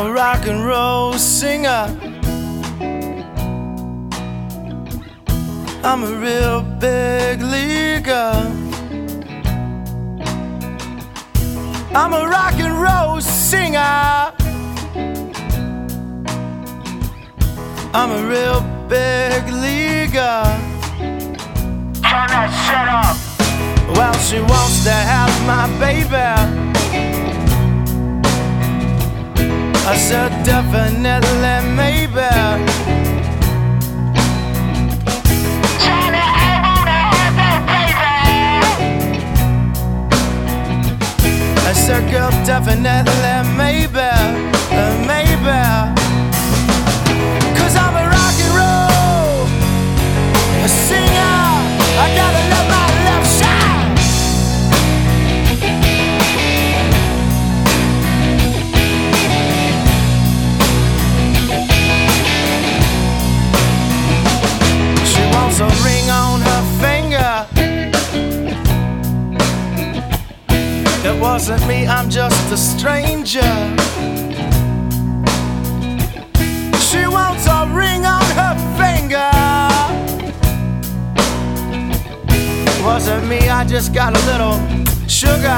a rock and roll singer. I'm a real big leaguer. I'm a rock and roll singer. I'm a real big leaguer. Turn that shit up. Well, she wants to have my baby. I said definitely, maybe. Charlie, I wanna have that baby. I said, girl, definitely, maybe, maybe. 'Cause I'm a rock and roll singer. I gotta let my love shine. She wants a ring on her finger. It wasn't me, I'm just a stranger. She wants a ring on her finger. Wasn't me, I just got a little sugar.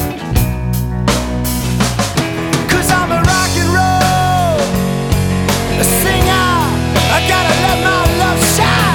'Cause I'm a rock and roll singer. I gotta let my love shine.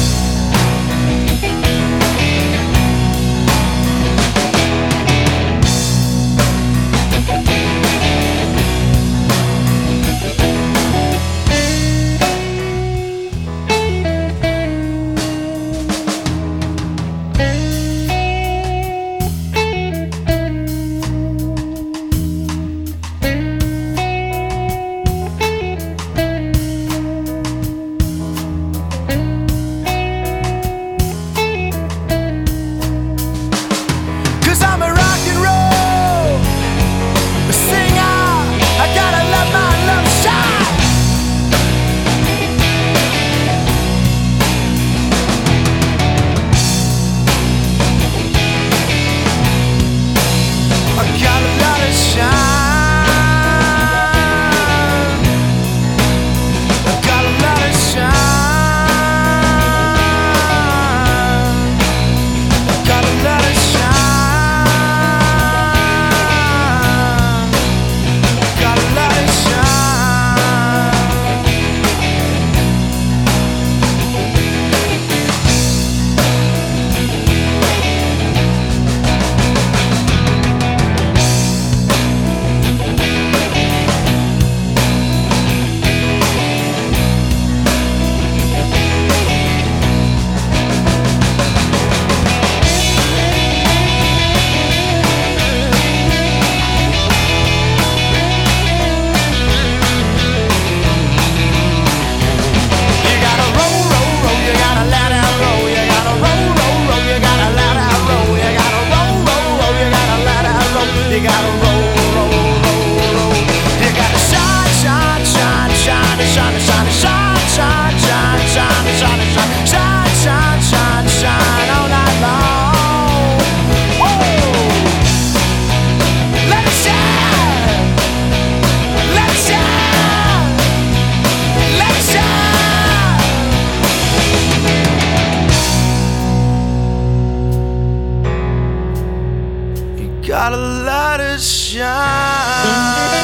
You gotta roll, roll, roll, roll. You gotta shine, shine, shine, shine, shine, shine, shine, shine, shine, shine, shine, shine, shine, shine, shine, shine all night long. Whoa! Let it shine, let it shine, let it shine. You gotta let it shine.